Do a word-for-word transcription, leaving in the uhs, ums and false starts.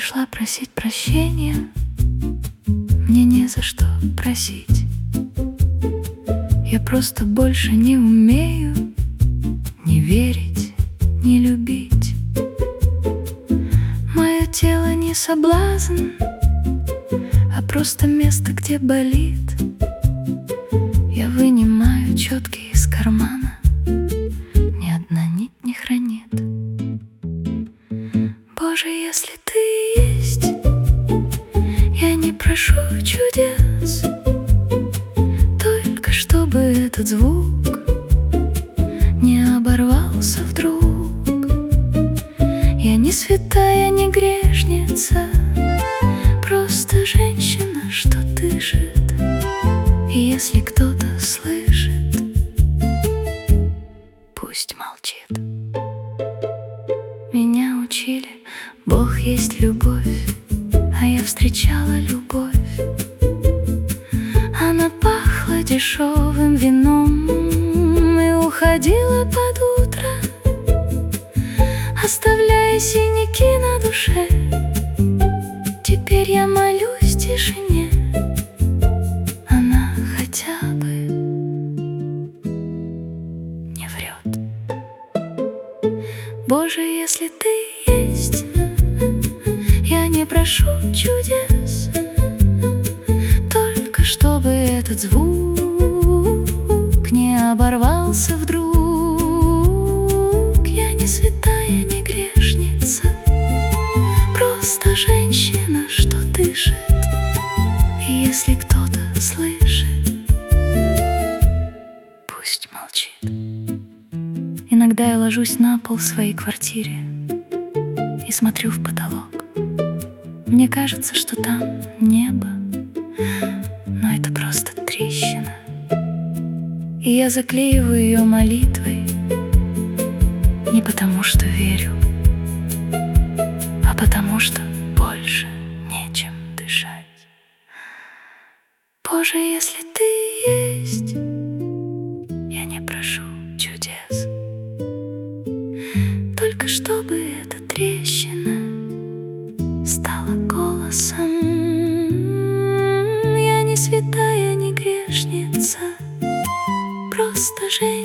пришла просить прощения. Мне не за что просить. Я просто больше не умею ни верить, ни любить. Мое тело не соблазн, а просто место, где болит. Я вынимаю четки из кармана, ни одна нить не хранит. Боже, если ты есть, я не прошу чудес, только чтобы этот звук не оборвался вдруг. Я не святая, не грешница, просто женщина, что дышит. И если кто-то слышит, пусть молчит. Меня учили, Бог есть любовь, а я встречала любовь. Она пахла дешевым вином и уходила под утро, оставляя синяки на душе. Теперь я молюсь тишине, она хотя бы не врет. Боже, если ты есть, я не прошу чудес, только чтобы этот звук не оборвался вдруг. Я не святая, не грешница, просто женщина, что дышит. И если кто-то слышит, пусть молчит. Иногда я ложусь на пол в своей квартире и смотрю в потолок. Мне кажется, что там небо, но это просто трещина. И я заклеиваю ее молитвой, не потому что верю, а потому что больше нечем дышать. Боже, если ты есть, я не прошу чудес, только чтобы эта трещина стала голосом. Я не святая, не грешница, просто женщина.